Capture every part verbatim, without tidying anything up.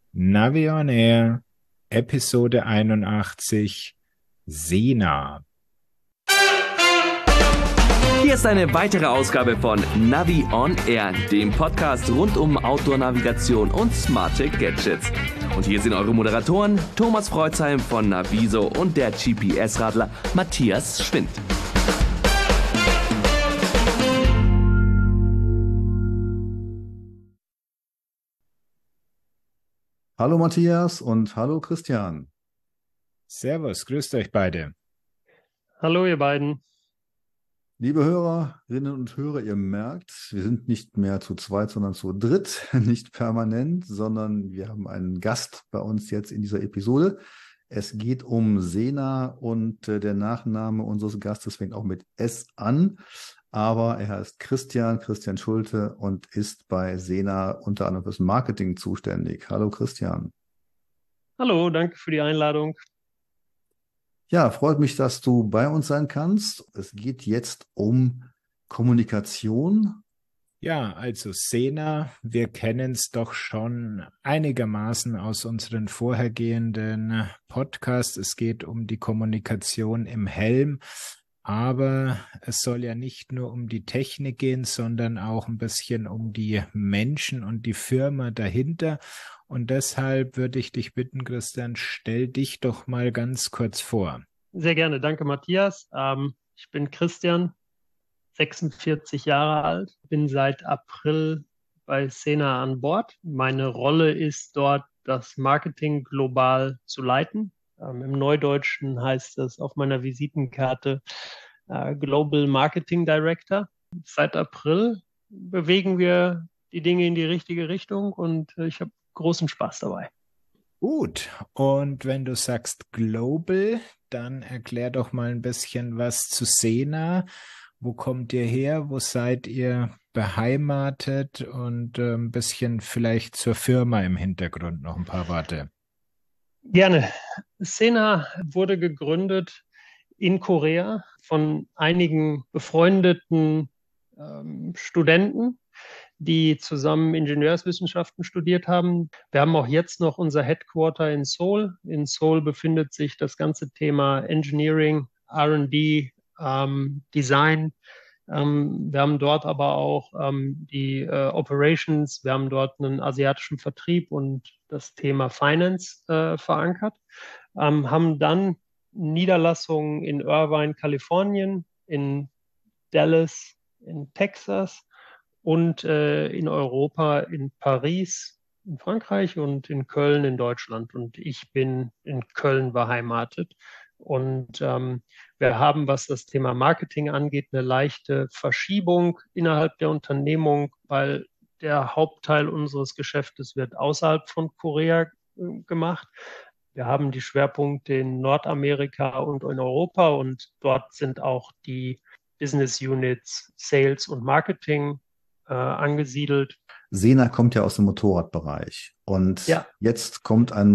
Navi on Air, Episode einundachtzig, Sena. Hier ist eine weitere Ausgabe von Navi on Air, dem Podcast rund um Outdoor-Navigation und smarte Gadgets. Und hier sind eure Moderatoren Thomas Freuzheim von Naviso und der G P S-Radler Matthias Schwind. Hallo Matthias und hallo Christian. Servus, grüßt euch beide. Hallo ihr beiden. Liebe Hörerinnen und Hörer, ihr merkt, wir sind nicht mehr zu zweit, sondern zu dritt, nicht permanent, sondern wir haben einen Gast bei uns jetzt in dieser Episode. Es geht um Sena und äh, der Nachname unseres Gastes fängt auch mit S an, aber er heißt Christian, Christian Schulte und ist bei Sena unter anderem fürs Marketing zuständig. Hallo Christian. Hallo, danke für die Einladung. Ja, freut mich, dass du bei uns sein kannst. Es geht jetzt um Kommunikation. Ja, also Sena, wir kennen es doch schon einigermaßen aus unseren vorhergehenden Podcasts. Es geht um die Kommunikation im Helm, aber es soll ja nicht nur um die Technik gehen, sondern auch ein bisschen um die Menschen und die Firma dahinter. Und deshalb würde ich dich bitten, Christian, stell dich doch mal ganz kurz vor. Sehr gerne, danke Matthias. Ähm, ich bin Christian, sechsundvierzig Jahre alt, bin seit April bei Sena an Bord. Meine Rolle ist dort, das Marketing global zu leiten. Ähm, Im Neudeutschen heißt das auf meiner Visitenkarte äh, Global Marketing Director. Seit April bewegen wir die Dinge in die richtige Richtung und äh, ich habe großen Spaß dabei. Gut, und wenn du sagst Global, dann erklär doch mal ein bisschen was zu Sena. Wo kommt ihr her? Wo seid ihr beheimatet? Und äh, ein bisschen vielleicht zur Firma im Hintergrund noch ein paar Worte. Gerne. Sena wurde gegründet in Korea von einigen befreundeten ähm, Studenten, die zusammen Ingenieurswissenschaften studiert haben. Wir haben auch jetzt noch unser Headquarter in Seoul. In Seoul befindet sich das ganze Thema Engineering, R und D, ähm, Design. Ähm, wir haben dort aber auch ähm, die äh, Operations, wir haben dort einen asiatischen Vertrieb und das Thema Finance äh, verankert. Ähm, haben dann Niederlassungen in Irvine, Kalifornien, in Dallas, in Texas und äh, in Europa, in Paris, in Frankreich und in Köln in Deutschland. Und ich bin in Köln beheimatet. Und ähm, wir haben, was das Thema Marketing angeht, eine leichte Verschiebung innerhalb der Unternehmung, weil der Hauptteil unseres Geschäftes wird außerhalb von Korea äh, gemacht. Wir haben die Schwerpunkte in Nordamerika und in Europa und dort sind auch die Business Units Sales und Marketing äh, angesiedelt. Sena kommt ja aus dem Motorradbereich und Ja. Jetzt kommt ein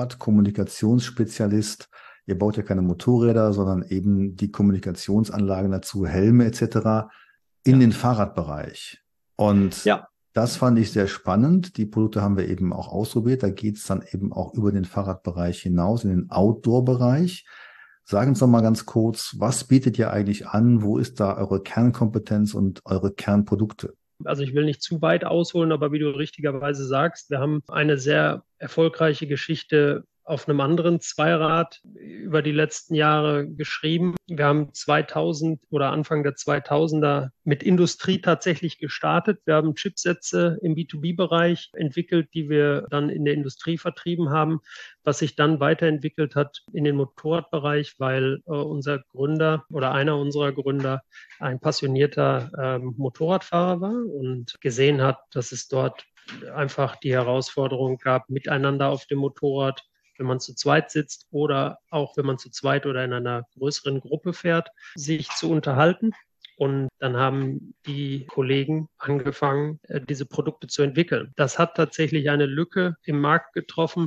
Motorrad-Kommunikationsspezialist. Ihr baut ja keine Motorräder, sondern eben die Kommunikationsanlagen dazu, Helme et cetera in Ja. den Fahrradbereich. Und Ja. Das fand ich sehr spannend. Die Produkte haben wir eben auch ausprobiert. Da geht es dann eben auch über den Fahrradbereich hinaus, in den Outdoor-Bereich. Sagen uns doch mal ganz kurz, was bietet ihr eigentlich an? Wo ist da eure Kernkompetenz und eure Kernprodukte? Also ich will nicht zu weit ausholen, aber wie du richtigerweise sagst, wir haben eine sehr erfolgreiche Geschichte auf einem anderen Zweirad über die letzten Jahre geschrieben. Wir haben zweitausend oder Anfang der zweitausender mit Industrie tatsächlich gestartet. Wir haben Chipsätze im B zwei B-Bereich entwickelt, die wir dann in der Industrie vertrieben haben, was sich dann weiterentwickelt hat in den Motorradbereich, weil äh, unser Gründer oder einer unserer Gründer ein passionierter ähm, Motorradfahrer war und gesehen hat, dass es dort einfach die Herausforderung gab, miteinander auf dem Motorrad, wenn man zu zweit sitzt oder auch wenn man zu zweit oder in einer größeren Gruppe fährt, sich zu unterhalten. Und dann haben die Kollegen angefangen, diese Produkte zu entwickeln. Das hat tatsächlich eine Lücke im Markt getroffen,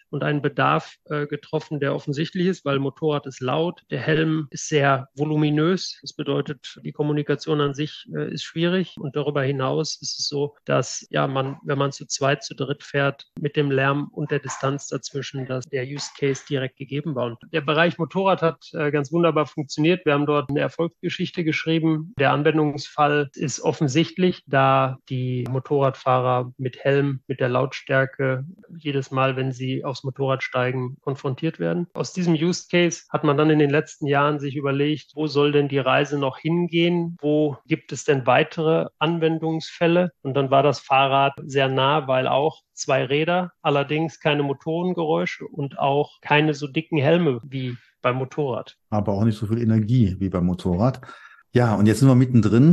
und einen Bedarf äh, getroffen, der offensichtlich ist, weil Motorrad ist laut, der Helm ist sehr voluminös. Das bedeutet, die Kommunikation an sich äh, ist schwierig und darüber hinaus ist es so, dass ja man, wenn man zu zweit, zu dritt fährt, mit dem Lärm und der Distanz dazwischen, dass der Use Case direkt gegeben war. Und der Bereich Motorrad hat äh, ganz wunderbar funktioniert. Wir haben dort eine Erfolgsgeschichte geschrieben. Der Anwendungsfall ist offensichtlich, da die Motorradfahrer mit Helm, mit der Lautstärke jedes Mal, wenn sie aufs Motorrad steigen, konfrontiert werden. Aus diesem Use Case hat man dann in den letzten Jahren sich überlegt, wo soll denn die Reise noch hingehen? Wo gibt es denn weitere Anwendungsfälle? Und dann war das Fahrrad sehr nah, weil auch zwei Räder, allerdings keine Motorengeräusche und auch keine so dicken Helme wie beim Motorrad. Aber auch nicht so viel Energie wie beim Motorrad. Ja, und jetzt sind wir mittendrin.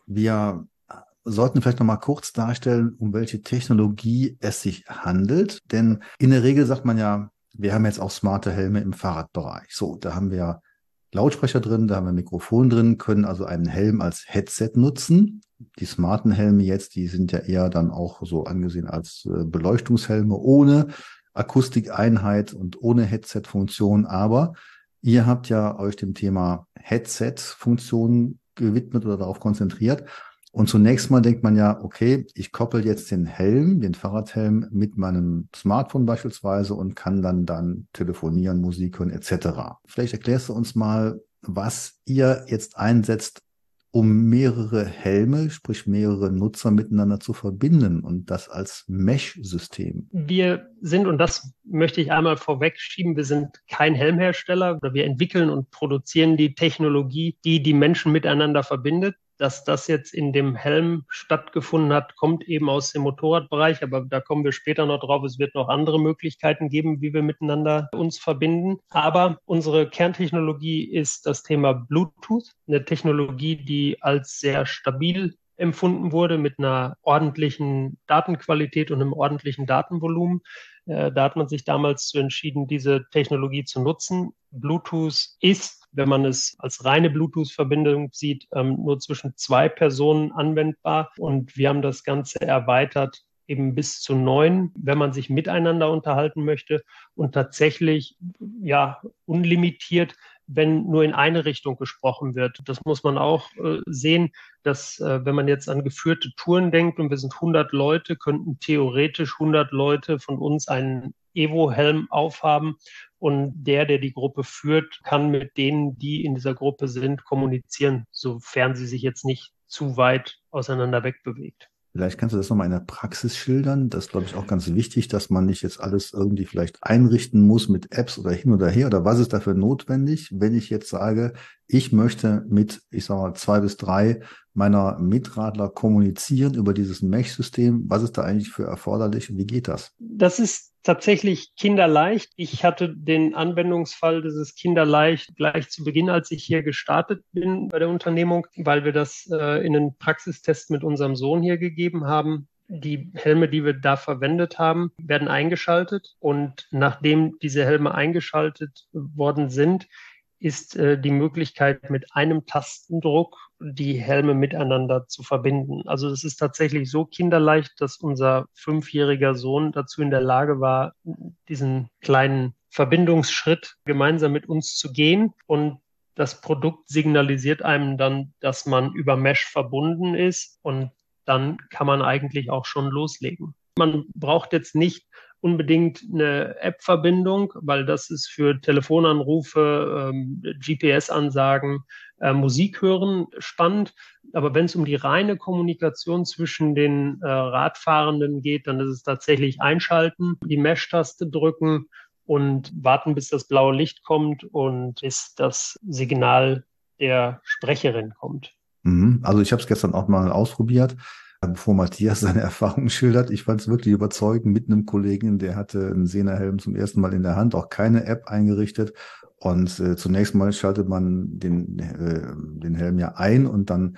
Wir sollten vielleicht noch mal kurz darstellen, um welche Technologie es sich handelt. Denn in der Regel sagt man ja, wir haben jetzt auch smarte Helme im Fahrradbereich. So, da haben wir Lautsprecher drin, da haben wir Mikrofon drin, können also einen Helm als Headset nutzen. Die smarten Helme jetzt, die sind ja eher dann auch so angesehen als Beleuchtungshelme ohne Akustikeinheit und ohne Headset-Funktion. Aber ihr habt ja euch dem Thema Headset-Funktion gewidmet oder darauf konzentriert. Und zunächst mal denkt man ja, okay, ich koppel jetzt den Helm, den Fahrradhelm mit meinem Smartphone beispielsweise und kann dann dann telefonieren, Musik hören et cetera. Vielleicht erklärst du uns mal, was ihr jetzt einsetzt, um mehrere Helme, sprich mehrere Nutzer miteinander zu verbinden und das als Mesh-System. Wir sind, und das möchte ich einmal vorweg schieben, wir sind kein Helmhersteller, oder wir entwickeln und produzieren die Technologie, die die Menschen miteinander verbindet. Dass das jetzt in dem Helm stattgefunden hat, kommt eben aus dem Motorradbereich, aber da kommen wir später noch drauf. Es wird noch andere Möglichkeiten geben, wie wir miteinander uns verbinden. Aber unsere Kerntechnologie ist das Thema Bluetooth, eine Technologie, die als sehr stabil empfunden wurde mit einer ordentlichen Datenqualität und einem ordentlichen Datenvolumen. Äh, da hat man sich damals zu entschieden, diese Technologie zu nutzen. Bluetooth ist, wenn man es als reine Bluetooth-Verbindung sieht, ähm, nur zwischen zwei Personen anwendbar. Und wir haben das Ganze erweitert eben bis zu neun, wenn man sich miteinander unterhalten möchte und tatsächlich ja unlimitiert, wenn nur in eine Richtung gesprochen wird. Das muss man auch äh, sehen, dass äh, wenn man jetzt an geführte Touren denkt und wir sind hundert Leute, könnten theoretisch hundert Leute von uns einen Evo-Helm aufhaben und der, der die Gruppe führt, kann mit denen, die in dieser Gruppe sind, kommunizieren, sofern sie sich jetzt nicht zu weit auseinander wegbewegt. Vielleicht kannst du das nochmal in der Praxis schildern. Das ist, glaube ich, auch ganz wichtig, dass man nicht jetzt alles irgendwie vielleicht einrichten muss mit Apps oder hin oder her. Oder was ist dafür notwendig, wenn ich jetzt sage, ich möchte mit, ich sage mal, zwei bis drei meiner Mitradler kommunizieren über dieses Mesh-System. Was ist da eigentlich für erforderlich und wie geht das? Das ist tatsächlich kinderleicht. Ich hatte den Anwendungsfall dieses kinderleicht gleich zu Beginn, als ich hier gestartet bin bei der Unternehmung, weil wir das äh, in einen Praxistest mit unserem Sohn hier gegeben haben. Die Helme, die wir da verwendet haben, werden eingeschaltet und nachdem diese Helme eingeschaltet worden sind, ist äh, die Möglichkeit, mit einem Tastendruck die Helme miteinander zu verbinden. Also es ist tatsächlich so kinderleicht, dass unser fünfjähriger Sohn dazu in der Lage war, diesen kleinen Verbindungsschritt gemeinsam mit uns zu gehen. Und das Produkt signalisiert einem dann, dass man über Mesh verbunden ist und dann kann man eigentlich auch schon loslegen. Man braucht jetzt nicht unbedingt eine App-Verbindung, weil das ist für Telefonanrufe, ähm, G P S-Ansagen, äh, Musik hören spannend. Aber wenn es um die reine Kommunikation zwischen den äh, Radfahrenden geht, dann ist es tatsächlich einschalten, die Mesh-Taste drücken und warten, bis das blaue Licht kommt und bis das Signal der Sprecherin kommt. Also ich habe es gestern auch mal ausprobiert, bevor Matthias seine Erfahrungen schildert. Ich fand es wirklich überzeugend mit einem Kollegen, der hatte einen Sena-Helm zum ersten Mal in der Hand, auch keine App eingerichtet. Und äh, zunächst mal schaltet man den, äh, den Helm ja ein und dann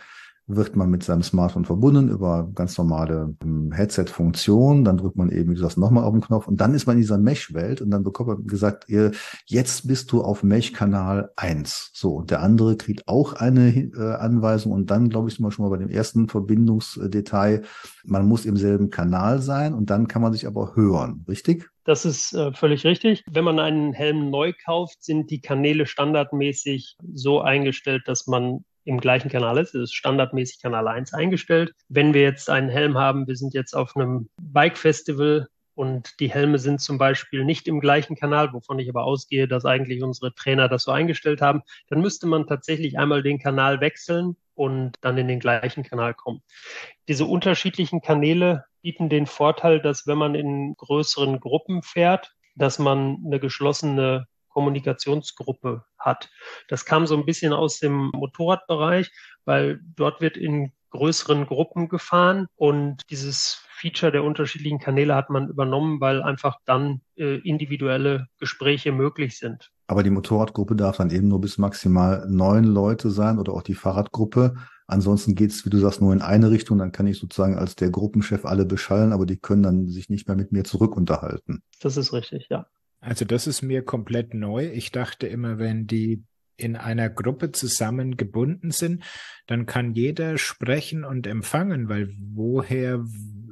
wird man mit seinem Smartphone verbunden über ganz normale ähm, Headset-Funktionen. Dann drückt man eben, wie gesagt, nochmal auf den Knopf und dann ist man in dieser Mesh-Welt und dann bekommt man gesagt, ihr, jetzt bist du auf Mesh-Kanal eins. So, und der andere kriegt auch eine äh, Anweisung und dann, glaube ich, sind wir schon mal bei dem ersten Verbindungsdetail. Man muss im selben Kanal sein und dann kann man sich aber hören, richtig? Das ist äh, völlig richtig. Wenn man einen Helm neu kauft, sind die Kanäle standardmäßig so eingestellt, dass man im gleichen Kanal ist. Das ist standardmäßig Kanal eins eingestellt. Wenn wir jetzt einen Helm haben, wir sind jetzt auf einem Bike-Festival und die Helme sind zum Beispiel nicht im gleichen Kanal, wovon ich aber ausgehe, dass eigentlich unsere Trainer das so eingestellt haben, dann müsste man tatsächlich einmal den Kanal wechseln und dann in den gleichen Kanal kommen. Diese unterschiedlichen Kanäle bieten den Vorteil, dass wenn man in größeren Gruppen fährt, dass man eine geschlossene Kommunikationsgruppe hat. Das kam so ein bisschen aus dem Motorradbereich, weil dort wird in größeren Gruppen gefahren und dieses Feature der unterschiedlichen Kanäle hat man übernommen, weil einfach dann äh, individuelle Gespräche möglich sind. Aber die Motorradgruppe darf dann eben nur bis maximal neun Leute sein oder auch die Fahrradgruppe. Ansonsten geht es, wie du sagst, nur in eine Richtung. Dann kann ich sozusagen als der Gruppenchef alle beschallen, aber die können dann sich nicht mehr mit mir zurück unterhalten. Das ist richtig, ja. Also das ist mir komplett neu. Ich dachte immer, wenn die in einer Gruppe zusammengebunden sind, dann kann jeder sprechen und empfangen, weil woher,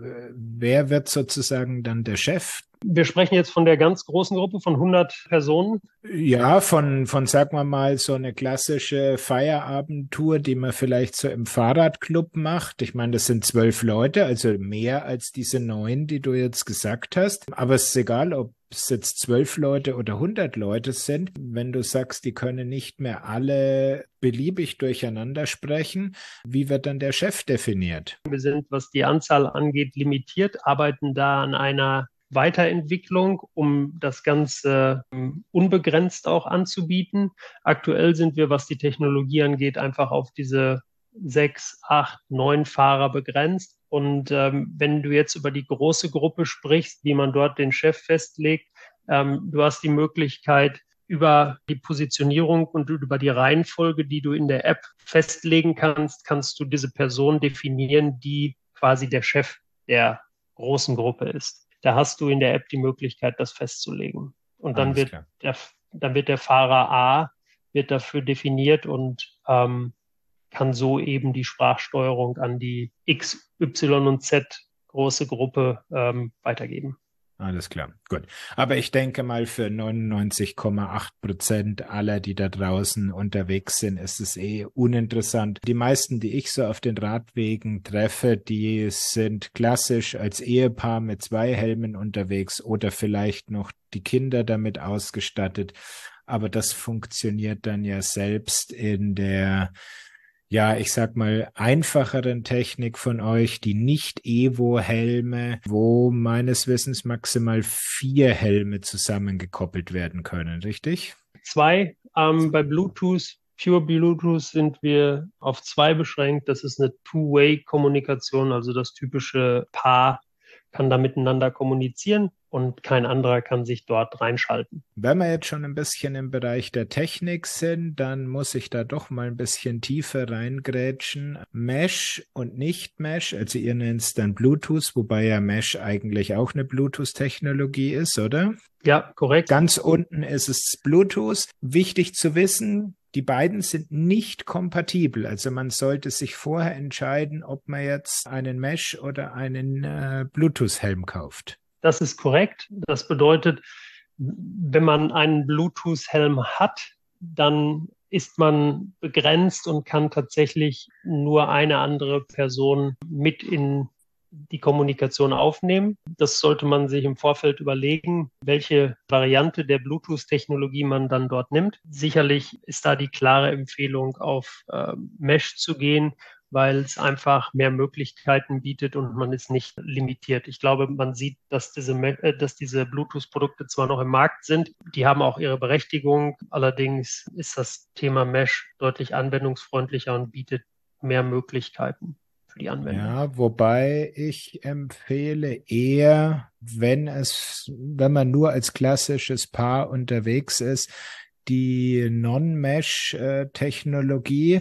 wer wird sozusagen dann der Chef? Wir sprechen jetzt von der ganz großen Gruppe von hundert Personen. Ja, von, von, sagen wir mal, so eine klassische Feierabendtour, die man vielleicht so im Fahrradclub macht. Ich meine, das sind zwölf Leute, also mehr als diese neun, die du jetzt gesagt hast. Aber es ist egal, ob es jetzt zwölf Leute oder hundert Leute sind. Wenn du sagst, die können nicht mehr alle beliebig durcheinander sprechen, wie wird dann der Chef definiert? Wir sind, was die Anzahl angeht, limitiert, arbeiten da an einer Weiterentwicklung, um das Ganze ähm, unbegrenzt auch anzubieten. Aktuell sind wir, was die Technologie angeht, einfach auf diese sechs, acht, neun Fahrer begrenzt. Und ähm, wenn du jetzt über die große Gruppe sprichst, wie man dort den Chef festlegt, ähm, du hast die Möglichkeit, über die Positionierung und über die Reihenfolge, die du in der App festlegen kannst, kannst du diese Person definieren, die quasi der Chef der großen Gruppe ist. Da hast du in der App die Möglichkeit, das festzulegen. Und dann wird der, dann wird der Fahrer A wird dafür definiert und ähm, kann so eben die Sprachsteuerung an die X, Y und Z große Gruppe ähm, weitergeben. Alles klar, gut. Aber ich denke mal, für neunundneunzig Komma acht Prozent aller, die da draußen unterwegs sind, ist es eh uninteressant. Die meisten, die ich so auf den Radwegen treffe, die sind klassisch als Ehepaar mit zwei Helmen unterwegs oder vielleicht noch die Kinder damit ausgestattet. Aber das funktioniert dann ja selbst in der, ja, ich sag mal, einfacheren Technik von euch, die Nicht-Evo-Helme, wo meines Wissens maximal vier Helme zusammengekoppelt werden können, richtig? Zwei. Ähm, bei Bluetooth, Pure Bluetooth sind wir auf zwei beschränkt. Das ist eine Two-Way-Kommunikation, also das typische Paar kann da miteinander kommunizieren und kein anderer kann sich dort reinschalten. Wenn wir jetzt schon ein bisschen im Bereich der Technik sind, dann muss ich da doch mal ein bisschen tiefer reingrätschen. Mesh und Nicht-Mesh, also ihr nennt es dann Bluetooth, wobei ja Mesh eigentlich auch eine Bluetooth-Technologie ist, oder? Ja, korrekt. Ganz unten ist es Bluetooth. Wichtig zu wissen, die beiden sind nicht kompatibel. Also man sollte sich vorher entscheiden, ob man jetzt einen Mesh oder einen äh, Bluetooth-Helm kauft. Das ist korrekt. Das bedeutet, wenn man einen Bluetooth-Helm hat, dann ist man begrenzt und kann tatsächlich nur eine andere Person mit in die Kommunikation aufnehmen. Das sollte man sich im Vorfeld überlegen, welche Variante der Bluetooth-Technologie man dann dort nimmt. Sicherlich ist da die klare Empfehlung, auf äh, Mesh zu gehen, weil es einfach mehr Möglichkeiten bietet und man ist nicht limitiert. Ich glaube, man sieht, dass diese, äh, dass diese Bluetooth-Produkte zwar noch im Markt sind, die haben auch ihre Berechtigung. Allerdings ist das Thema Mesh deutlich anwendungsfreundlicher und bietet mehr Möglichkeiten. Die Anwendung. Ja, wobei ich empfehle eher, wenn es, wenn man nur als klassisches Paar unterwegs ist, die Non-Mesh-Technologie,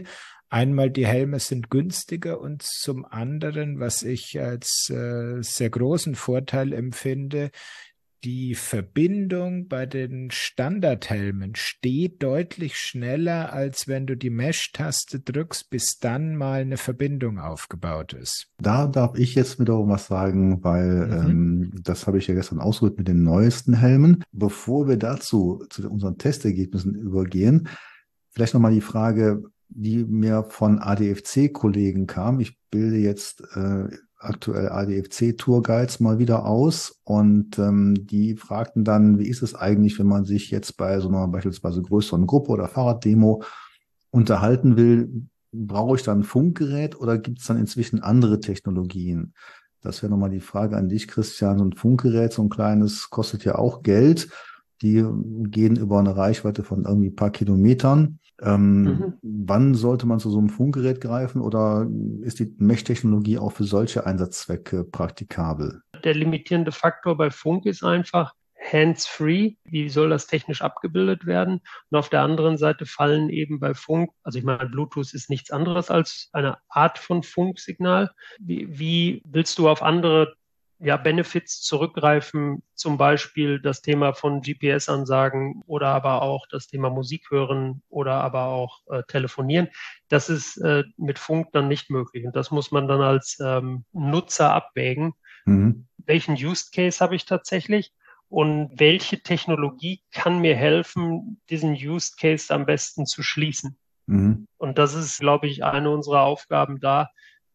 Einmal die Helme sind günstiger und zum anderen, was ich als äh, sehr großen Vorteil empfinde, die Verbindung bei den Standardhelmen steht deutlich schneller, als wenn du die Mesh-Taste drückst, bis dann mal eine Verbindung aufgebaut ist. Da darf ich jetzt wiederum was sagen, weil Mhm. ähm, das habe ich ja gestern ausgerüstet mit den neuesten Helmen. Bevor wir dazu zu unseren Testergebnissen übergehen, vielleicht nochmal die Frage, die mir von A D F C-Kollegen kam. Ich bilde jetzt äh, aktuell A D F C-Tourguides mal wieder aus und ähm, die fragten dann, wie ist es eigentlich, wenn man sich jetzt bei so einer beispielsweise größeren Gruppe oder Fahrraddemo unterhalten will, brauche ich dann ein Funkgerät oder gibt es dann inzwischen andere Technologien? Das wäre nochmal die Frage an dich, Christian. So ein Funkgerät, so ein kleines, kostet ja auch Geld. Die gehen über eine Reichweite von irgendwie ein paar Kilometern. Ähm, mhm. Wann sollte man zu so einem Funkgerät greifen oder ist die Mesh-Technologie auch für solche Einsatzzwecke praktikabel? Der limitierende Faktor bei Funk ist einfach hands-free. Wie soll das technisch abgebildet werden? Und auf der anderen Seite fallen eben bei Funk, also ich meine, Bluetooth ist nichts anderes als eine Art von Funksignal. Wie, wie willst du auf andere ja, Benefits zurückgreifen, zum Beispiel das Thema von G P S-Ansagen oder aber auch das Thema Musik hören oder aber auch äh, telefonieren. Das ist äh, mit Funk dann nicht möglich. Und das muss man dann als ähm, Nutzer abwägen. Mhm. Welchen Use Case habe ich tatsächlich und welche Technologie kann mir helfen, diesen Use Case am besten zu schließen? Mhm. Und das ist, glaube ich, eine unserer Aufgaben da,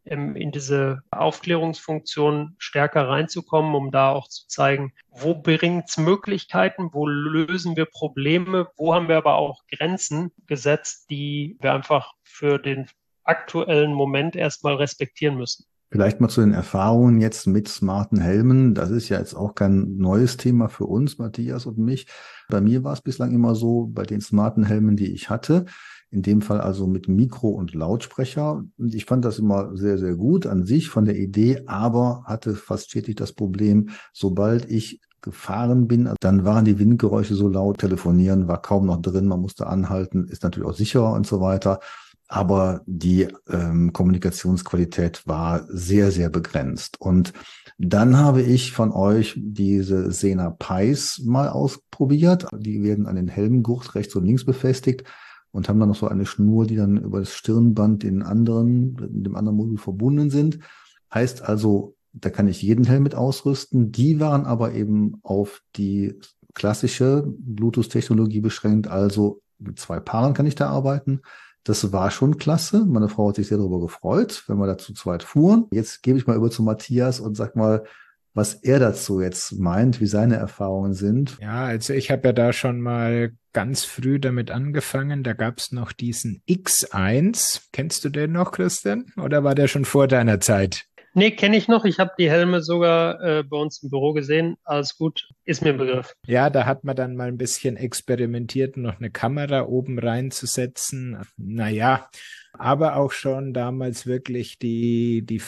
in diese Aufklärungsfunktion stärker reinzukommen, um da auch zu zeigen, wo bringt es Möglichkeiten, wo lösen wir Probleme, wo haben wir aber auch Grenzen gesetzt, die wir einfach für den aktuellen Moment erstmal respektieren müssen. Vielleicht mal zu den Erfahrungen jetzt mit smarten Helmen. Das ist ja jetzt auch kein neues Thema für uns, Matthias und mich. Bei mir war es bislang immer so, bei den smarten Helmen, die ich hatte, in dem Fall also mit Mikro und Lautsprecher. Und ich fand das immer sehr, sehr gut an sich von der Idee, aber hatte fast stetig das Problem, sobald ich gefahren bin, dann waren die Windgeräusche so laut, telefonieren war kaum noch drin, man musste anhalten, ist natürlich auch sicherer und so weiter. Aber die ähm, Kommunikationsqualität war sehr, sehr begrenzt. Und dann habe ich von euch diese Sena Pies mal ausprobiert. Die werden an den Helmgurt rechts und links befestigt und haben dann noch so eine Schnur, die dann über das Stirnband den anderen, in dem anderen Modul verbunden sind. Heißt also, da kann ich jeden Helm mit ausrüsten. Die waren aber eben auf die klassische Bluetooth-Technologie beschränkt. Also mit zwei Paaren kann ich da arbeiten. Das war schon klasse. Meine Frau hat sich sehr darüber gefreut, wenn wir da zu zweit fuhren. Jetzt gebe ich mal über zu Matthias und sag mal, was er dazu jetzt meint, wie seine Erfahrungen sind. Ja, also ich habe ja da schon mal ganz früh damit angefangen. Da gab es noch diesen X eins. Kennst du den noch, Christian? Oder war der schon vor deiner Zeit? Nee, kenne ich noch. Ich habe die Helme sogar äh, bei uns im Büro gesehen. Alles gut, ist mir ein Begriff. Ja, da hat man dann mal ein bisschen experimentiert, noch eine Kamera oben reinzusetzen. Naja, aber auch schon damals wirklich die, die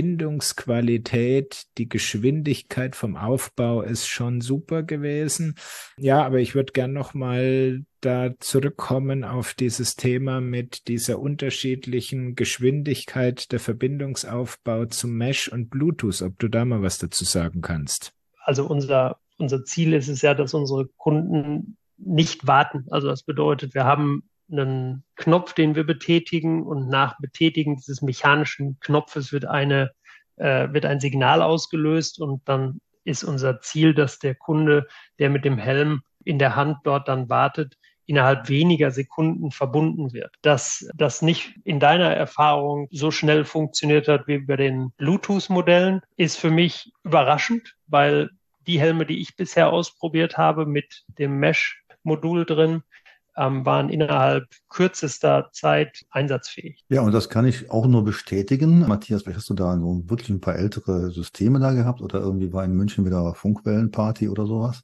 Verbindungsqualität, die Geschwindigkeit vom Aufbau ist schon super gewesen. Ja, aber ich würde gern noch mal da zurückkommen auf dieses Thema mit dieser unterschiedlichen Geschwindigkeit der Verbindungsaufbau zum Mesh und Bluetooth, ob du da mal was dazu sagen kannst. Also unser, unser Ziel ist es ja, dass unsere Kunden nicht warten. Also das bedeutet, wir haben einen Knopf, den wir betätigen und nach Betätigen dieses mechanischen Knopfes wird eine, äh, wird ein Signal ausgelöst und dann ist unser Ziel, dass der Kunde, der mit dem Helm in der Hand dort dann wartet, innerhalb weniger Sekunden verbunden wird. Dass das nicht in deiner Erfahrung so schnell funktioniert hat wie bei den Bluetooth-Modellen, ist für mich überraschend, weil die Helme, die ich bisher ausprobiert habe mit dem Mesh-Modul drin, ähm, waren innerhalb kürzester Zeit einsatzfähig. Ja, und das kann ich auch nur bestätigen. Matthias, vielleicht hast du da so wirklich ein paar ältere Systeme da gehabt oder irgendwie war in München wieder Funkwellenparty oder sowas.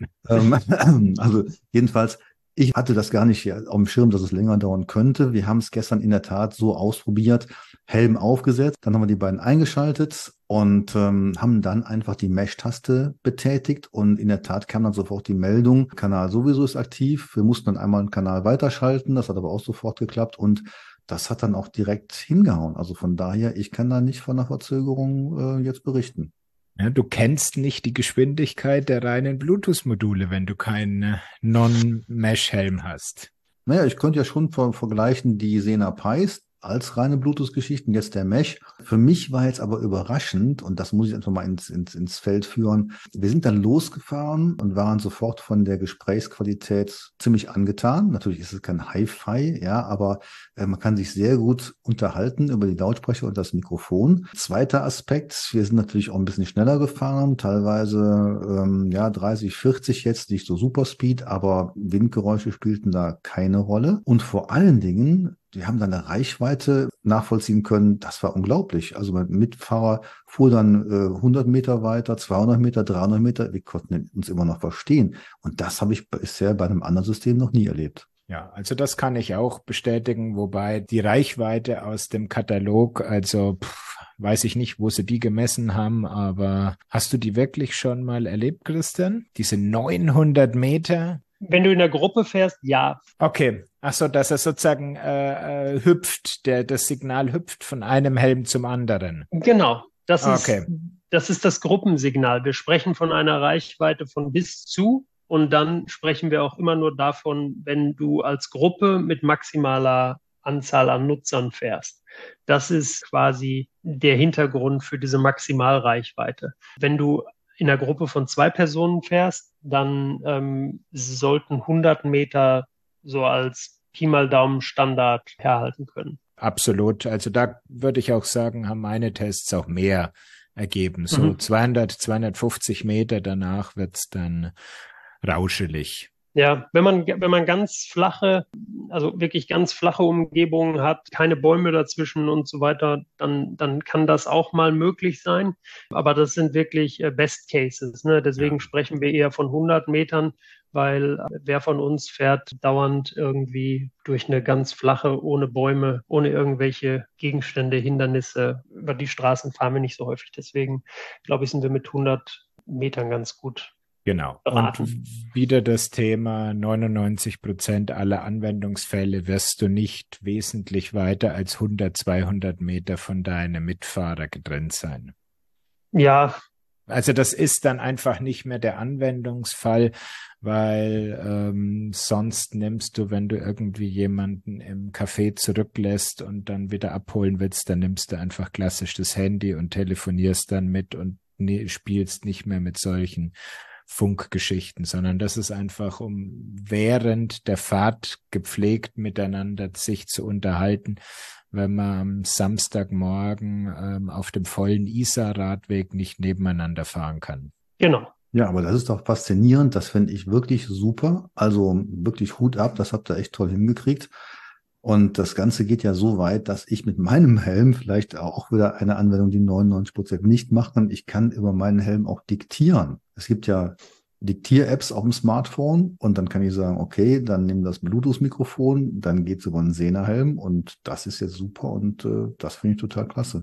Also jedenfalls, ich hatte das gar nicht auf dem Schirm, dass es länger dauern könnte. Wir haben es gestern in der Tat so ausprobiert, Helm aufgesetzt, dann haben wir die beiden eingeschaltet und ähm, haben dann einfach die Mesh-Taste betätigt und in der Tat kam dann sofort die Meldung, Kanal sowieso ist aktiv. Wir mussten dann einmal einen Kanal weiterschalten, das hat aber auch sofort geklappt und das hat dann auch direkt hingehauen. Also von daher, ich kann da nicht von einer Verzögerung äh, jetzt berichten. Ja, du kennst nicht die Geschwindigkeit der reinen Bluetooth-Module, wenn du keinen Non-Mesh-Helm hast. Naja, ich könnte ja schon ver vergleichen die Sena Pies als reine Bluetooth-Geschichten, jetzt der Mesh. Für mich war jetzt aber überraschend, und das muss ich einfach mal ins, ins, ins Feld führen. Wir sind dann losgefahren und waren sofort von der Gesprächsqualität ziemlich angetan. Natürlich ist es kein Hi-Fi, ja, aber äh, man kann sich sehr gut unterhalten über die Lautsprecher und das Mikrofon. Zweiter Aspekt, wir sind natürlich auch ein bisschen schneller gefahren, teilweise ähm, ja dreißig, vierzig jetzt, nicht so Superspeed, aber Windgeräusche spielten da keine Rolle. Und vor allen Dingen, wir haben dann eine Reichweite nachvollziehen können, das war unglaublich. Also mein Mitfahrer fuhr dann äh, hundert Meter weiter, zweihundert Meter, dreihundert Meter, wir konnten uns immer noch verstehen. Und das habe ich bisher bei einem anderen System noch nie erlebt. Ja, also das kann ich auch bestätigen, wobei die Reichweite aus dem Katalog, also pff, weiß ich nicht, wo sie die gemessen haben, aber hast du die wirklich schon mal erlebt, Christian? Diese neunhundert Meter? Wenn du in der Gruppe fährst, ja. Okay, ach so, dass er sozusagen äh, äh, hüpft, der das Signal hüpft von einem Helm zum anderen. Genau, das Okay. ist, das ist das Gruppensignal. Wir sprechen von einer Reichweite von bis zu und dann sprechen wir auch immer nur davon, wenn du als Gruppe mit maximaler Anzahl an Nutzern fährst. Das ist quasi der Hintergrund für diese Maximalreichweite. Wenn du in einer Gruppe von zwei Personen fährst, dann ähm, sollten hundert Meter so als Pi mal Daumen Standard herhalten können. Absolut. Also da würde ich auch sagen, haben meine Tests auch mehr ergeben. So Mhm. zweihundert, zweihundertfünfzig Meter danach wird's dann rauschelig. Ja, wenn man, wenn man ganz flache, also wirklich ganz flache Umgebungen hat, keine Bäume dazwischen und so weiter, dann, dann kann das auch mal möglich sein. Aber das sind wirklich äh, Best Cases, ne? Deswegen Ja. sprechen wir eher von hundert Metern, weil äh, wer von uns fährt dauernd irgendwie durch eine ganz flache, ohne Bäume, ohne irgendwelche Gegenstände, Hindernisse. Über die Straßen fahren wir nicht so häufig. Deswegen, glaube ich, sind wir mit hundert Metern ganz gut. Genau. beraten. Und wieder das Thema, neunundneunzig Prozent aller Anwendungsfälle wirst du nicht wesentlich weiter als hundert, zweihundert Meter von deinem Mitfahrer getrennt sein. Ja, Also das ist dann einfach nicht mehr der Anwendungsfall, weil ähm, sonst nimmst du, wenn du irgendwie jemanden im Café zurücklässt und dann wieder abholen willst, dann nimmst du einfach klassisch das Handy und telefonierst dann mit und ne, spielst nicht mehr mit solchen Funkgeschichten, sondern das ist einfach, um während der Fahrt gepflegt miteinander sich zu unterhalten, wenn man am Samstagmorgen ähm, auf dem vollen Isar-Radweg nicht nebeneinander fahren kann. genau. Ja, aber das ist doch faszinierend. Das finde ich wirklich super. Also wirklich Hut ab. Das habt ihr echt toll hingekriegt. Und das Ganze geht ja so weit, dass ich mit meinem Helm vielleicht auch wieder eine Anwendung, die neunundneunzig Prozent nicht machen. Ich kann über meinen Helm auch diktieren. Es gibt ja Diktier-Apps auf dem Smartphone und dann kann ich sagen, okay, dann nimm das Bluetooth-Mikrofon, dann geht's über einen Sena-Helm und das ist jetzt super und äh, das finde ich total klasse.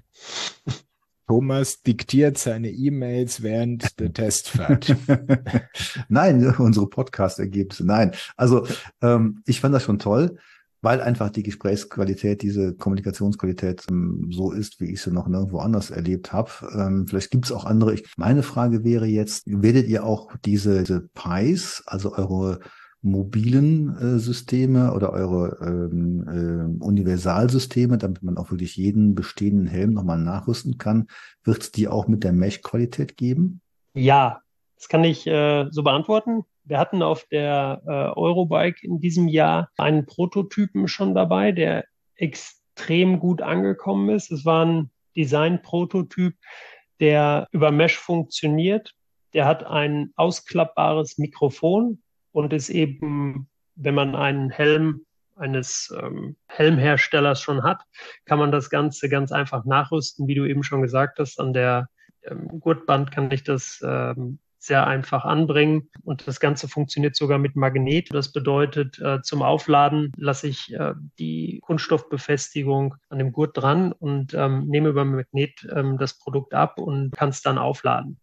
Thomas diktiert seine E-Mails während der Testfahrt. Nein, unsere Podcast-Ergebnisse. Nein, also ähm, ich fand das schon toll, weil einfach die Gesprächsqualität, diese Kommunikationsqualität ähm, so ist, wie ich sie noch nirgendwo anders erlebt habe. Ähm, vielleicht gibt es auch andere. Ich, meine Frage wäre jetzt, werdet ihr auch diese, diese Pies, also eure mobilen äh, Systeme oder eure ähm, äh, Universalsysteme, damit man auch wirklich jeden bestehenden Helm nochmal nachrüsten kann, wird es die auch mit der Mesh-Qualität geben? Ja, das kann ich äh, so beantworten. Wir hatten auf der äh, Eurobike in diesem Jahr einen Prototypen schon dabei, der extrem gut angekommen ist. Es war ein Design-Prototyp, der über Mesh funktioniert. Der hat ein ausklappbares Mikrofon und ist eben, wenn man einen Helm eines ähm, Helmherstellers schon hat, kann man das Ganze ganz einfach nachrüsten, wie du eben schon gesagt hast. An der ähm, Gurtband kann ich das ähm, sehr einfach anbringen und das Ganze funktioniert sogar mit Magnet. Das bedeutet, äh, zum Aufladen lasse ich äh, die Kunststoffbefestigung an dem Gurt dran und ähm, nehme über Magnet ähm, das Produkt ab und kann es dann aufladen.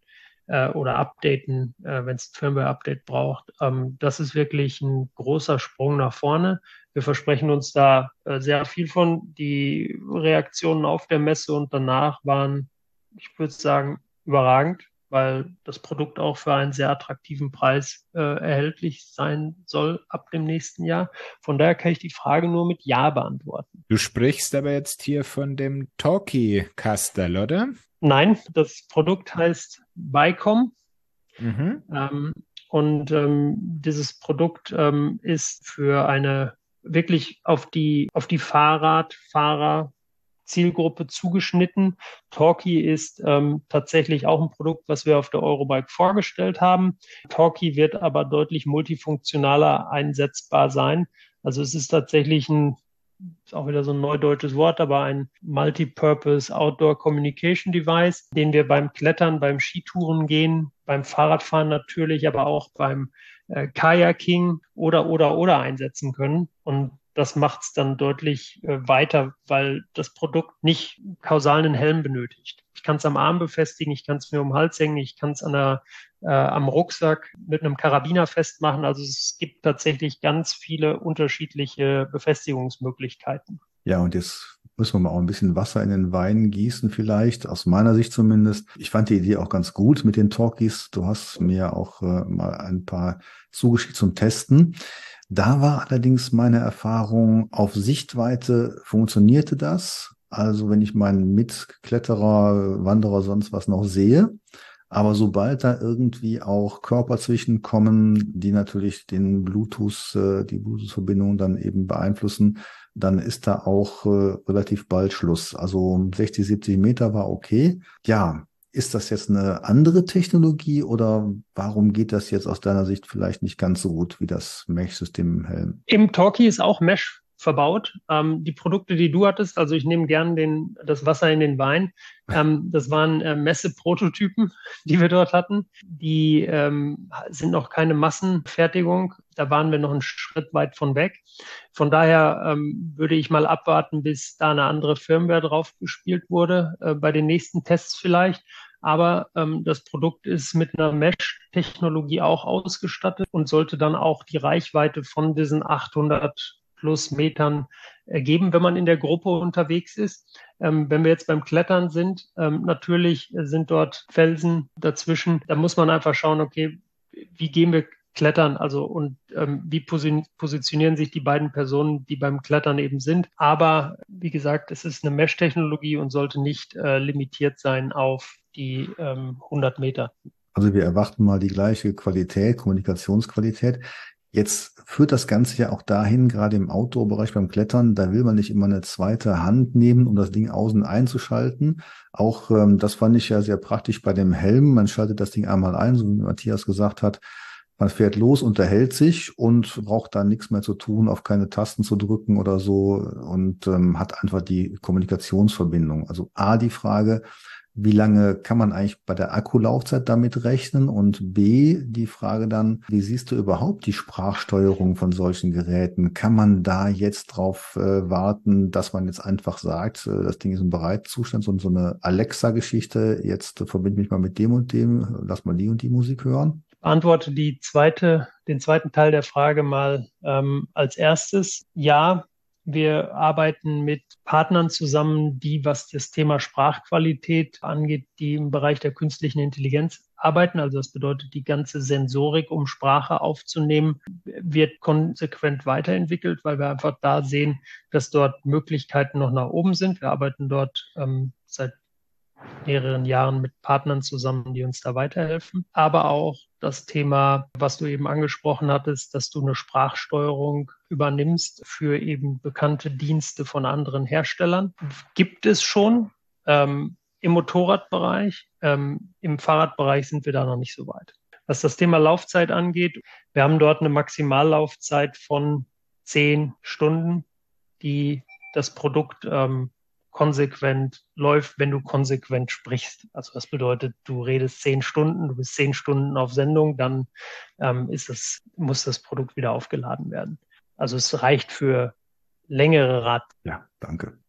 äh, oder updaten, äh, wenn es ein Firmware-Update braucht. Ähm, das ist wirklich ein großer Sprung nach vorne. Wir versprechen uns da äh, sehr viel von. Die Reaktionen auf der Messe und danach waren, ich würde sagen, überragend, weil das Produkt auch für einen sehr attraktiven Preis äh, erhältlich sein soll ab dem nächsten Jahr. Von daher kann ich die Frage nur mit Ja beantworten. Du sprichst aber jetzt hier von dem Talkie-Kastel, oder? Nein, das Produkt heißt Bicom. Mhm. Ähm, und ähm, dieses Produkt ähm, ist für eine wirklich auf die, auf die Fahrradfahrer Zielgruppe zugeschnitten. Talkie ist ähm, tatsächlich auch ein Produkt, was wir auf der Eurobike vorgestellt haben. Talkie wird aber deutlich multifunktionaler einsetzbar sein. Also es ist tatsächlich ein, ist auch wieder so ein neudeutsches Wort, aber ein Multipurpose Outdoor Communication Device, den wir beim Klettern, beim Skitouren gehen, beim Fahrradfahren natürlich, aber auch beim äh, Kajaking oder, oder, oder einsetzen können. Und das macht es dann deutlich äh, weiter, weil das Produkt nicht kausal einen Helm benötigt. Ich kann es am Arm befestigen, ich kann es mir um den Hals hängen, ich kann es an der, äh, am Rucksack mit einem Karabiner festmachen. Also es gibt tatsächlich ganz viele unterschiedliche Befestigungsmöglichkeiten. Ja, und jetzt müssen wir mal auch ein bisschen Wasser in den Wein gießen vielleicht, aus meiner Sicht zumindest. Ich fand die Idee auch ganz gut mit den Talkies. Du hast mir auch äh, mal ein paar zugeschickt zum Testen. Da war allerdings meine Erfahrung, auf Sichtweite funktionierte das. Also wenn ich meinen Mitkletterer, Wanderer, sonst was noch sehe. Aber sobald da irgendwie auch Körper zwischenkommen, die natürlich den Bluetooth, äh, die Bluetooth-Verbindung dann eben beeinflussen, dann ist da auch äh, relativ bald Schluss. Also sechzig, siebzig Meter war okay. Ja, ist das jetzt eine andere Technologie oder warum geht das jetzt aus deiner Sicht vielleicht nicht ganz so gut wie das Mesh-System im Helm? Im Talkie ist auch Mesh verbaut. Ähm, die Produkte, die du hattest, also ich nehme gern den, das Wasser in den Wein, ähm, das waren äh, Messe-Prototypen, die wir dort hatten. Die ähm, sind noch keine Massenfertigung. Da waren wir noch einen Schritt weit von weg. Von daher ähm, würde ich mal abwarten, bis da eine andere Firmware drauf gespielt wurde, äh, bei den nächsten Tests vielleicht. Aber ähm, das Produkt ist mit einer Mesh-Technologie auch ausgestattet und sollte dann auch die Reichweite von diesen achthundert plus Metern ergeben, wenn man in der Gruppe unterwegs ist. Ähm, wenn wir jetzt beim Klettern sind, ähm, natürlich sind dort Felsen dazwischen. Da muss man einfach schauen, okay, wie gehen wir klettern, also und ähm, wie posi- positionieren sich die beiden Personen, die beim Klettern eben sind. Aber wie gesagt, es ist eine Mesh-Technologie und sollte nicht äh, limitiert sein auf die ähm, hundert Meter. Also wir erwarten mal die gleiche Qualität, Kommunikationsqualität. Jetzt führt das Ganze ja auch dahin, gerade im Outdoor-Bereich beim Klettern, da will man nicht immer eine zweite Hand nehmen, um das Ding außen einzuschalten. Auch ähm, das fand ich ja sehr praktisch bei dem Helm. Man schaltet das Ding einmal ein, so wie Matthias gesagt hat. Man fährt los, unterhält sich und braucht da nichts mehr zu tun, auf keine Tasten zu drücken oder so und ähm, hat einfach die Kommunikationsverbindung. Also A, die Frage, wie lange kann man eigentlich bei der Akkulaufzeit damit rechnen? Und B, die Frage dann, wie siehst du überhaupt die Sprachsteuerung von solchen Geräten? Kann man da jetzt drauf äh, warten, dass man jetzt einfach sagt, äh, das Ding ist im Bereitzustand, so, so eine Alexa-Geschichte, jetzt äh, verbinde mich mal mit dem und dem, lass mal die und die Musik hören? Beantworte die zweite, den zweiten Teil der Frage mal ähm, als erstes. Ja, wir arbeiten mit Partnern zusammen, die, was das Thema Sprachqualität angeht, die im Bereich der künstlichen Intelligenz arbeiten. Also das bedeutet, die ganze Sensorik, um Sprache aufzunehmen, wird konsequent weiterentwickelt, weil wir einfach da sehen, dass dort Möglichkeiten noch nach oben sind. Wir arbeiten dort ähm, seit mehreren Jahren mit Partnern zusammen, die uns da weiterhelfen. Aber auch das Thema, was du eben angesprochen hattest, dass du eine Sprachsteuerung übernimmst für eben bekannte Dienste von anderen Herstellern, gibt es schon ähm, im Motorradbereich. Ähm, im Fahrradbereich sind wir da noch nicht so weit. Was das Thema Laufzeit angeht, wir haben dort eine Maximallaufzeit von zehn Stunden, die das Produkt ähm, konsequent läuft, wenn du konsequent sprichst. Also das bedeutet, du redest zehn Stunden, du bist zehn Stunden auf Sendung, dann ähm, ist es, muss das Produkt wieder aufgeladen werden. Also es reicht für längere Rad. Ja, danke.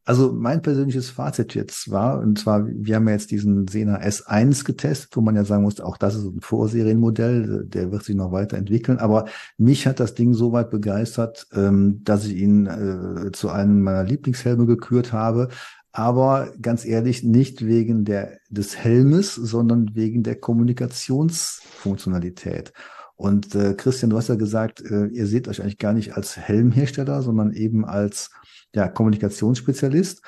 Also mein persönliches Fazit jetzt war, und zwar, wir haben ja jetzt diesen Sena S eins getestet, wo man ja sagen muss, auch das ist ein Vorserienmodell, der wird sich noch weiterentwickeln. Aber mich hat das Ding so weit begeistert, dass ich ihn äh, zu einem meiner Lieblingshelme gekürt habe. Aber ganz ehrlich, nicht wegen der, des Helmes, sondern wegen der Kommunikationsfunktionalität. Und äh, Christian, du hast ja gesagt, äh, ihr seht euch eigentlich gar nicht als Helmhersteller, sondern eben als ja, Kommunikationsspezialist.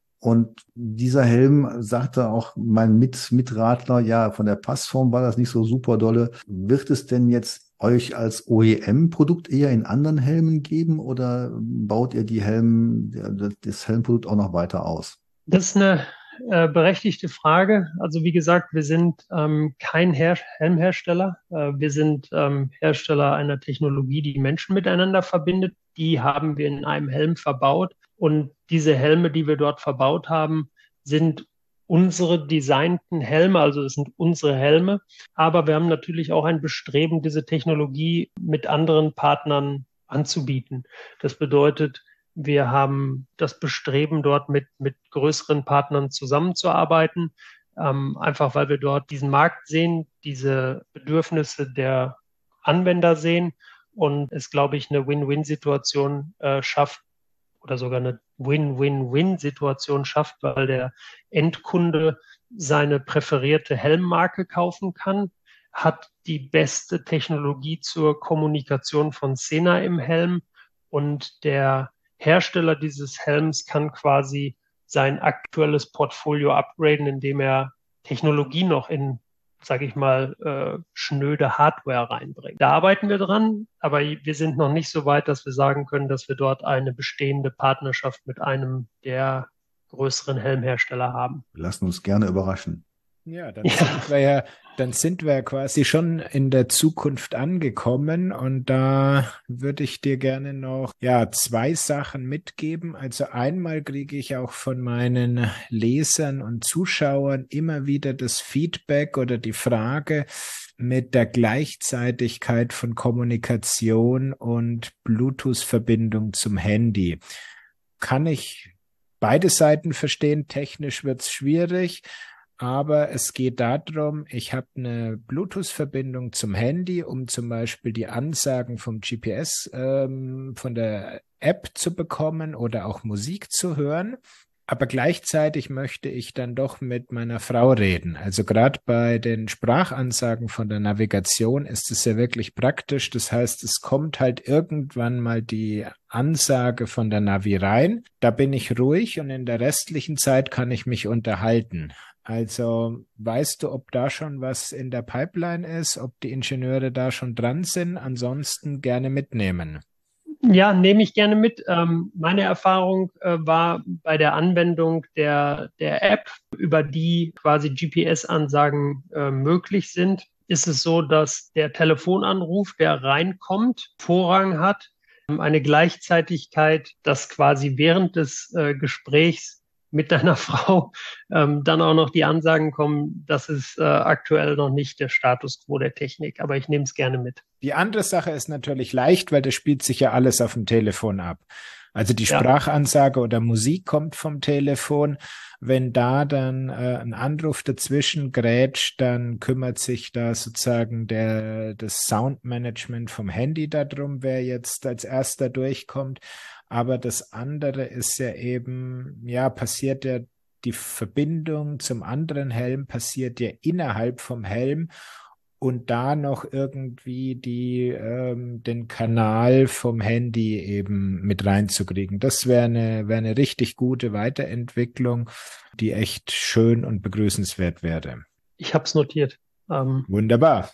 Und dieser Helm, sagte auch mein Mit Mitradler, ja, von der Passform war das nicht so super dolle. Wird es denn jetzt euch als O E M-Produkt eher in anderen Helmen geben oder baut ihr die Helm, das Helmprodukt auch noch weiter aus? Das ist eine äh, berechtigte Frage. Also wie gesagt, wir sind ähm, kein Her- Helmhersteller. Äh, wir sind ähm, Hersteller einer Technologie, die Menschen miteinander verbindet. Die haben wir in einem Helm verbaut. Und diese Helme, die wir dort verbaut haben, sind unsere designten Helme, also es sind unsere Helme. Aber wir haben natürlich auch ein Bestreben, diese Technologie mit anderen Partnern anzubieten. Das bedeutet, wir haben das Bestreben, dort mit, mit größeren Partnern zusammenzuarbeiten, ähm, einfach weil wir dort diesen Markt sehen, diese Bedürfnisse der Anwender sehen und es, glaube ich, eine Win-Win-Situation äh, schafft oder sogar eine Win-Win-Win-Situation schafft, weil der Endkunde seine präferierte Helmmarke kaufen kann, hat die beste Technologie zur Kommunikation von Sena im Helm und der Hersteller dieses Helms kann quasi sein aktuelles Portfolio upgraden, indem er Technologie noch in, sage ich mal, äh, schnöde Hardware reinbringt. Da arbeiten wir dran, aber wir sind noch nicht so weit, dass wir sagen können, dass wir dort eine bestehende Partnerschaft mit einem der größeren Helmhersteller haben. Wir lassen uns gerne überraschen. Ja, dann ja. sind wir ja, dann sind wir quasi schon in der Zukunft angekommen und da würde ich dir gerne noch, ja, zwei Sachen mitgeben. Also einmal kriege ich auch von meinen Lesern und Zuschauern immer wieder das Feedback oder die Frage mit der Gleichzeitigkeit von Kommunikation und Bluetooth-Verbindung zum Handy. Kann ich beide Seiten verstehen? Technisch wird es schwierig. Aber es geht darum, ich habe eine Bluetooth-Verbindung zum Handy, um zum Beispiel die Ansagen vom G P S ähm, von der App zu bekommen oder auch Musik zu hören. Aber gleichzeitig möchte ich dann doch mit meiner Frau reden. Also gerade bei den Sprachansagen von der Navigation ist es ja wirklich praktisch. Das heißt, es kommt halt irgendwann mal die Ansage von der Navi rein. Da bin ich ruhig und in der restlichen Zeit kann ich mich unterhalten. Also weißt du, ob da schon was in der Pipeline ist, ob die Ingenieure da schon dran sind? Ansonsten gerne mitnehmen. Ja, nehme ich gerne mit. Ähm, meine Erfahrung äh, war bei der Anwendung der, der App, über die quasi G P S-Ansagen äh, möglich sind, ist es so, dass der Telefonanruf, der reinkommt, Vorrang hat. Eine Gleichzeitigkeit, dass quasi während des äh, Gesprächs mit deiner Frau ähm, dann auch noch die Ansagen kommen, das ist äh, aktuell noch nicht der Status quo der Technik, aber ich nehme es gerne mit. Die andere Sache ist natürlich leicht, weil das spielt sich ja alles auf dem Telefon ab. Also die Sprachansage ja. oder Musik kommt vom Telefon. Wenn da dann äh, ein Anruf dazwischen grätscht, dann kümmert sich da sozusagen der, das Soundmanagement vom Handy darum, wer jetzt als erster durchkommt. Aber das andere ist ja eben, ja, passiert ja, die Verbindung zum anderen Helm passiert ja innerhalb vom Helm und da noch irgendwie die, ähm, den Kanal vom Handy eben mit reinzukriegen. Das wäre eine, wäre eine richtig gute Weiterentwicklung, die echt schön und begrüßenswert wäre. Ich habe es notiert. Ähm, Wunderbar.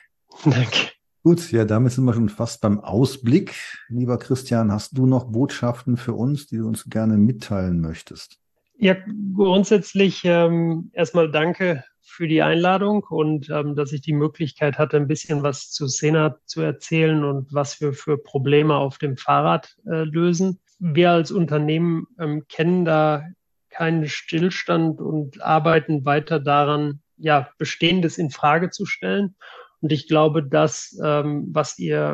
Danke. Gut, ja, damit sind wir schon fast beim Ausblick. Lieber Christian, hast du noch Botschaften für uns, die du uns gerne mitteilen möchtest? Ja, grundsätzlich ähm, erstmal danke für die Einladung und ähm, dass ich die Möglichkeit hatte, ein bisschen was zu Sena zu erzählen und was wir für Probleme auf dem Fahrrad äh, lösen. Wir als Unternehmen ähm, kennen da keinen Stillstand und arbeiten weiter daran, ja, Bestehendes in Frage zu stellen. Und ich glaube, das, ähm, was ihr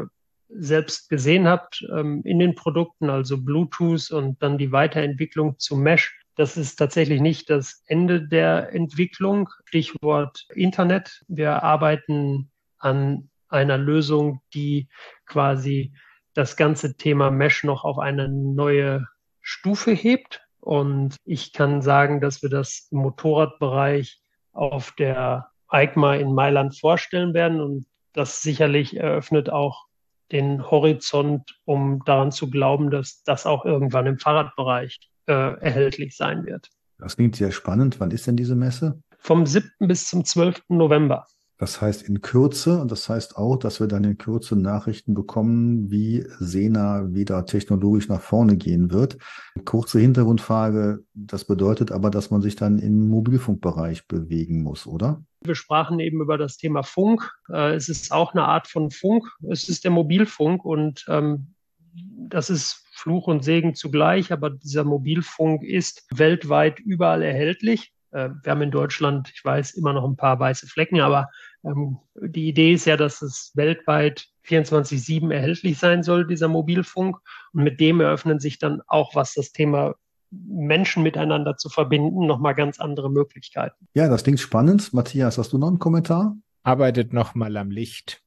selbst gesehen habt ähm, in den Produkten, also Bluetooth und dann die Weiterentwicklung zu Mesh. Das ist tatsächlich nicht das Ende der Entwicklung. Stichwort Internet. Wir arbeiten an einer Lösung, die quasi das ganze Thema Mesh noch auf eine neue Stufe hebt. Und ich kann sagen, dass wir das im Motorradbereich auf der EICMA in Mailand vorstellen werden. Und das sicherlich eröffnet auch den Horizont, um daran zu glauben, dass das auch irgendwann im Fahrradbereich äh, erhältlich sein wird. Das klingt sehr spannend. Wann ist denn diese Messe? Vom siebten bis zum zwölften November. Das heißt in Kürze, und das heißt auch, dass wir dann in Kürze Nachrichten bekommen, wie Sena wieder technologisch nach vorne gehen wird. Kurze Hintergrundfrage, das bedeutet aber, dass man sich dann im Mobilfunkbereich bewegen muss, oder? Wir sprachen eben über das Thema Funk. Äh, es ist auch eine Art von Funk. Es ist der Mobilfunk und ähm, das ist Fluch und Segen zugleich, aber dieser Mobilfunk ist weltweit überall erhältlich. Äh, wir haben in Deutschland, ich weiß, immer noch ein paar weiße Flecken, aber ähm, die Idee ist ja, dass es weltweit vierundzwanzig sieben erhältlich sein soll, dieser Mobilfunk. Und mit dem eröffnen sich dann auch, was das Thema Menschen miteinander zu verbinden, nochmal ganz andere Möglichkeiten. Ja, das klingt spannend. Matthias, hast du noch einen Kommentar? Arbeitet nochmal am Licht.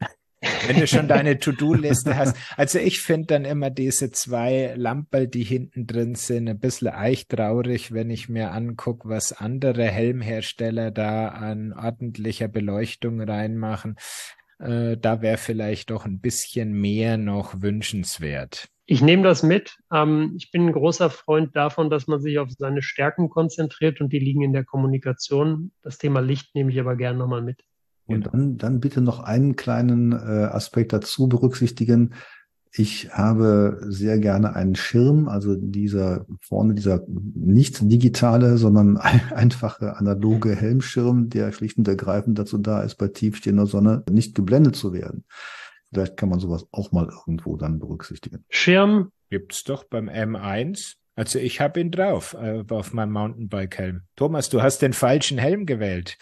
Wenn du schon deine To-Do-Liste hast. Also ich finde dann immer diese zwei Lamperl, die hinten drin sind, ein bisschen eichtraurig, wenn ich mir angucke, was andere Helmhersteller da an ordentlicher Beleuchtung reinmachen. Äh, da wäre vielleicht doch ein bisschen mehr noch wünschenswert. Ich nehme das mit. Ähm, ich bin ein großer Freund davon, dass man sich auf seine Stärken konzentriert und die liegen in der Kommunikation. Das Thema Licht nehme ich aber gerne nochmal mit. Und dann, dann bitte noch einen kleinen äh, Aspekt dazu berücksichtigen. Ich habe sehr gerne einen Schirm, also dieser vorne, dieser nicht digitale, sondern einfache analoge Helmschirm, der schlicht und ergreifend dazu da ist, bei tiefstehender Sonne nicht geblendet zu werden. Vielleicht kann man sowas auch mal irgendwo dann berücksichtigen. Schirm gibt's doch beim M eins. Also ich habe ihn drauf, äh, auf meinem Mountainbike-Helm. Thomas, du hast den falschen Helm gewählt.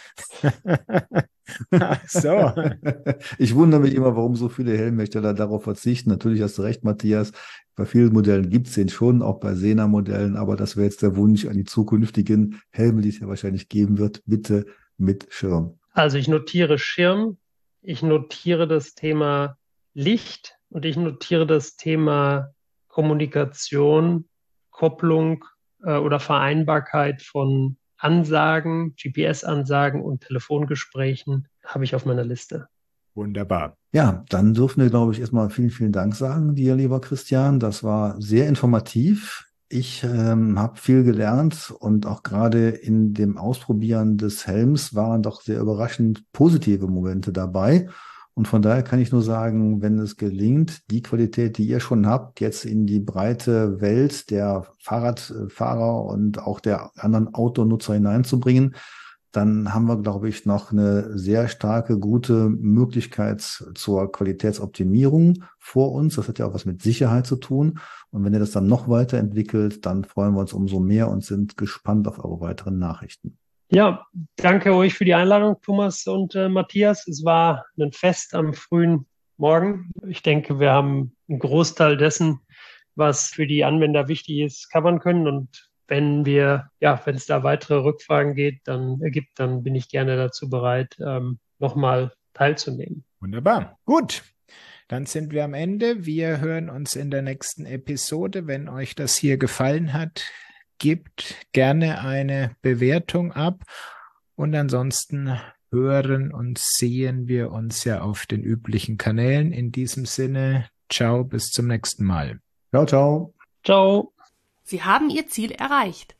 Ach so. Ich wundere mich immer, warum so viele Helmhersteller darauf verzichten. Natürlich hast du recht, Matthias. Bei vielen Modellen gibt es den schon, auch bei Sena-Modellen. Aber das wäre jetzt der Wunsch an die zukünftigen Helme, die es ja wahrscheinlich geben wird. Bitte mit Schirm. Also ich notiere Schirm, ich notiere das Thema Licht und ich notiere das Thema Kommunikation, Kopplung äh, oder Vereinbarkeit von Ansagen, G P S-Ansagen und Telefongesprächen habe ich auf meiner Liste. Wunderbar. Ja, dann dürfen wir, glaube ich, erstmal vielen, vielen Dank sagen, dir, lieber Christian. Das war sehr informativ. Ich ähm, habe viel gelernt und auch gerade in dem Ausprobieren des Helms waren doch sehr überraschend positive Momente dabei. Und von daher kann ich nur sagen, wenn es gelingt, die Qualität, die ihr schon habt, jetzt in die breite Welt der Fahrradfahrer und auch der anderen Outdoor-Nutzer hineinzubringen, dann haben wir, glaube ich, noch eine sehr starke, gute Möglichkeit zur Qualitätsoptimierung vor uns. Das hat ja auch was mit Sicherheit zu tun. Und wenn ihr das dann noch weiterentwickelt, dann freuen wir uns umso mehr und sind gespannt auf eure weiteren Nachrichten. Ja, danke euch für die Einladung, Thomas und äh, Matthias. Es war ein Fest am frühen Morgen. Ich denke, wir haben einen Großteil dessen, was für die Anwender wichtig ist, covern können. Und wenn wir, ja, wenn es da weitere Rückfragen geht, dann ergibt, dann bin ich gerne dazu bereit, ähm, nochmal teilzunehmen. Wunderbar. Gut. Dann sind wir am Ende. Wir hören uns in der nächsten Episode. Wenn euch das hier gefallen hat, gebt gerne eine Bewertung ab und ansonsten hören und sehen wir uns ja auf den üblichen Kanälen. In diesem Sinne, ciao, bis zum nächsten Mal. Ciao, ciao. Ciao. Sie haben Ihr Ziel erreicht.